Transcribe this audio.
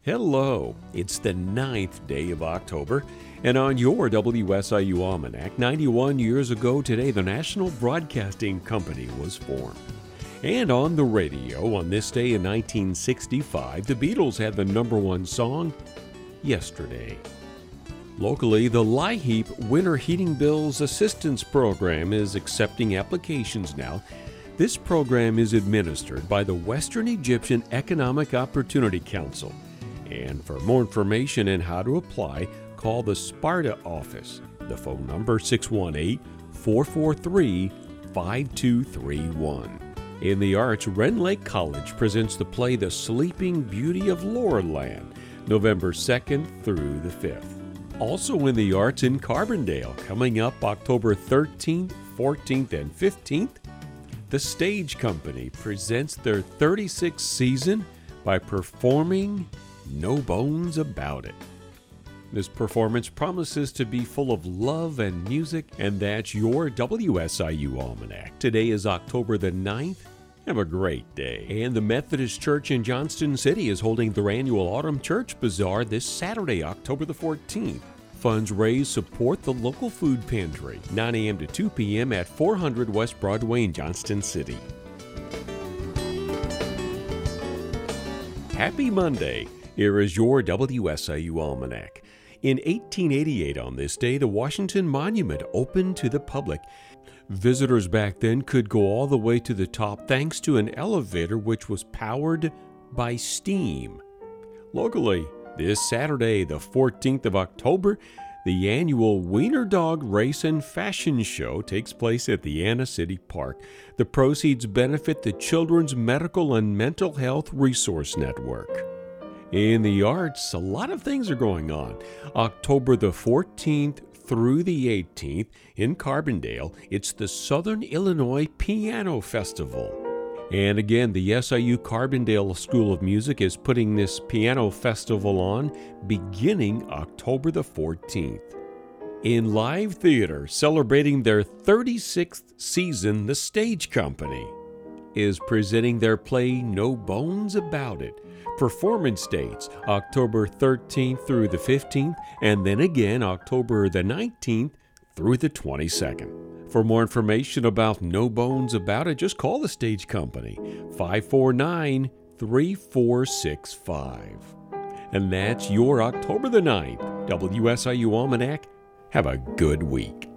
Hello, it's the 9th day of October, and on your WSIU Almanac, 91 years ago today, the National Broadcasting Company was formed. And on the radio, on this day in 1965, the Beatles had the #1 song, Yesterday. Locally, the LIHEAP Winter Heating Bills Assistance Program is accepting applications now. This program is administered by the Western Egyptian Economic Opportunity Council. And for more information on how to apply, call the Sparta office. The phone number 618-443-5231. In the arts, Rend Lake College presents the play The Sleeping Beauty of Loreland, November 2nd through the 5th. Also in the arts in Carbondale, coming up October 13th, 14th, and 15th, the Stage Company presents their 36th season by performing No Bones About It. This performance promises to be full of love and music, and that's your WSIU Almanac. Today is October the 9th. Have a great day. And the Methodist Church in Johnston City is holding their annual Autumn Church Bazaar this Saturday, October the 14th. Funds raised support the local food pantry, 9 a.m. to 2 p.m. at 400 West Broadway in Johnston City. Happy Monday. Here is your WSIU Almanac. In 1888 on this day, the Washington Monument opened to the public. Visitors back then could go all the way to the top thanks to an elevator which was powered by steam. Locally, this Saturday, the 14th of October, the annual Wiener Dog Race and Fashion Show takes place at the Anna City Park. The proceeds benefit the Children's Medical and Mental Health Resource Network. In the arts, a lot of things are going on. October the 14th through the 18th in Carbondale, it's the Southern Illinois Piano Festival. And again, the SIU Carbondale School of Music is putting this piano festival on beginning October the 14th. In live theater, celebrating their 36th season, the Stage Company is presenting their play No Bones About It. Performance dates October 13th through the 15th, and then again October the 19th through the 22nd. For more information about No Bones About It, just call the Stage Company, 549-3465. And that's your October the 9th WSIU Almanac. Have a good week.